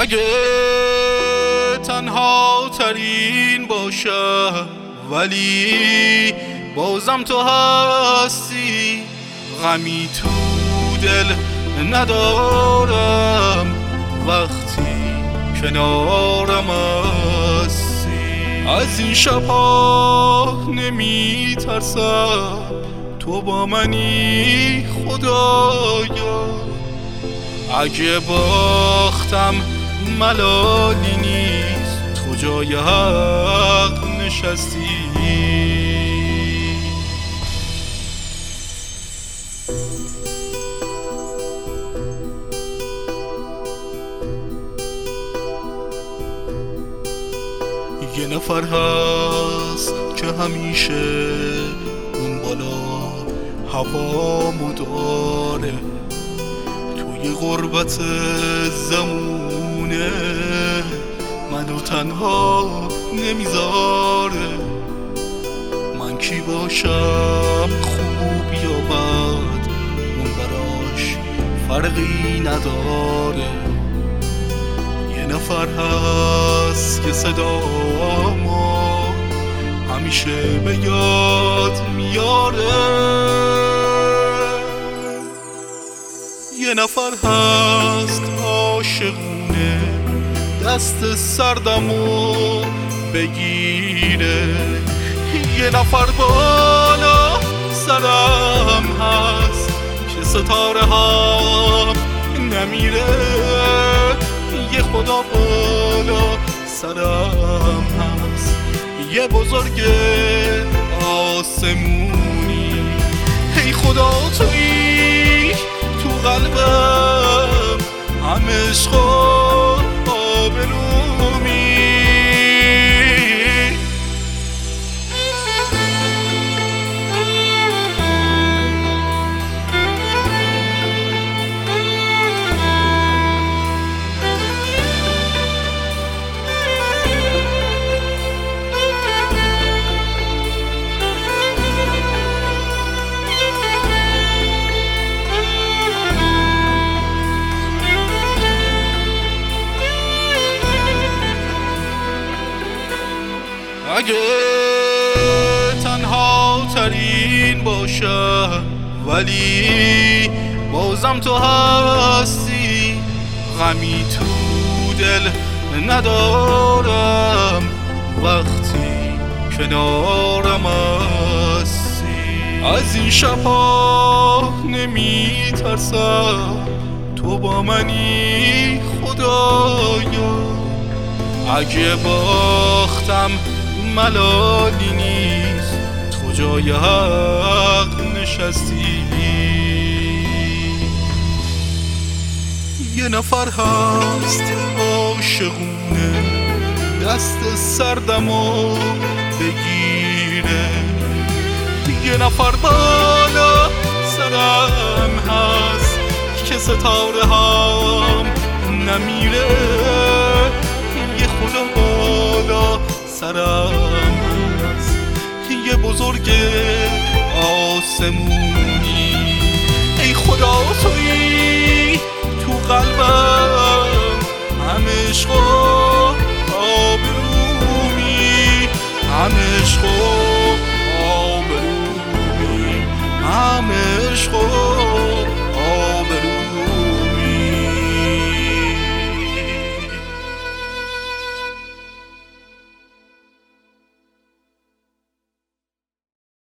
اگه تنها ترین باشم ولی بازم تو هستی، غمی تو دل ندارم وقتی کنارم هستی. از این شبها نمی ترسم، تو با منی خدایا. اگه باختم ملالی نیست، تو جای حق نشستی. یه نفر هست که همیشه اون بالا هوامو داره، توی غربت زمونه منو تنها نمیذاره. من کی باشم خوب یا بد اون براش فرقی نداره. یه نفر هست که صدامو همیشه به یاد میاره. یه نفر هست عاشقونه دست سردمو بگیره. یه نفر بالا سرم هست که ستاره هم نمیره. یه خدا بالا سرم هست، یه بزرگ آسمونی. ای خدا تویی تو قلبم، همه عشق و آبرومی. اگه تنها ترین باشم ولی بازم تو هستی، غمی تو دل ندارم وقتی کنارم هستی. از این شبها نمی ترسم، تو با منی خدایا. اگه باختم ملالی نیست، تو جای حق نشستی. یه نفر هست عاشقونه دست سردمو بگیره. یه نفر بالا سرم هست که ستاره هم نمیره. یه خدا بالا سرم هست، یه بزرگ آسمونی. ای خدا تویی تو قلبم، همه عشق و آبرومی، همه عشق و